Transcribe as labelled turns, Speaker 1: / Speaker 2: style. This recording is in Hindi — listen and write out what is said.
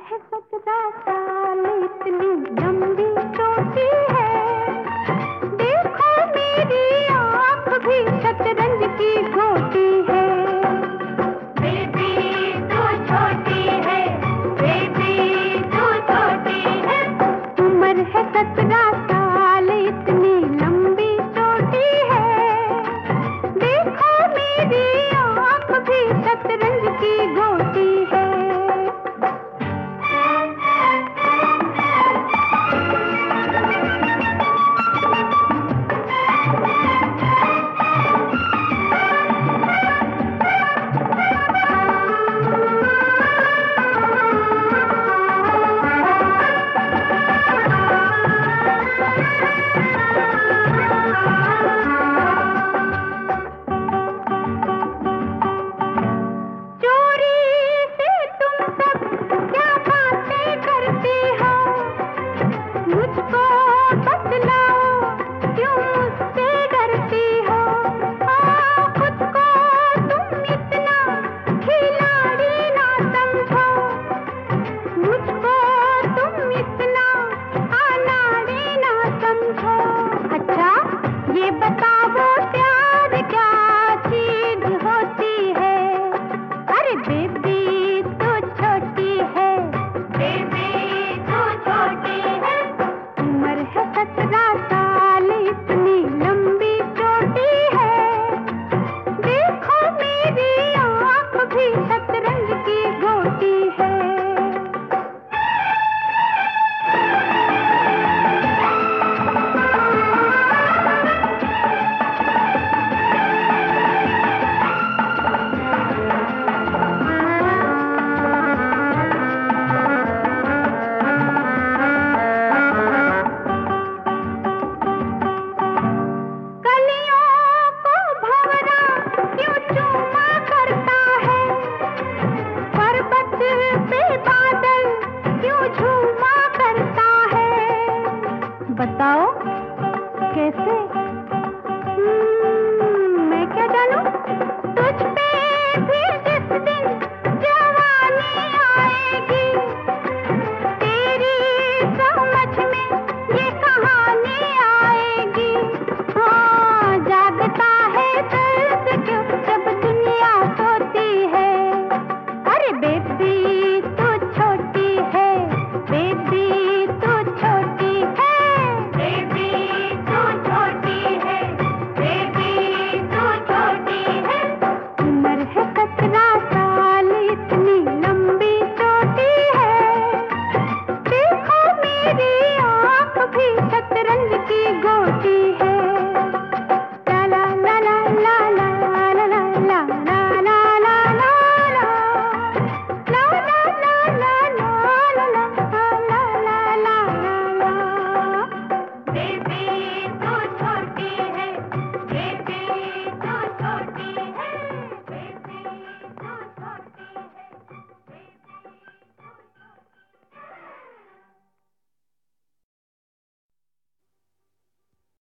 Speaker 1: है 17 साल, इतनी लंबी चोटी है। देखो मेरी आँख भी शतरंज की गोटी है। बेबी तू छोटी है, बेबी तू छोटी है। उम्र है 17 साल, इतनी लंबी चोटी है। देखो मेरी आँख भी शतरंज की गोटी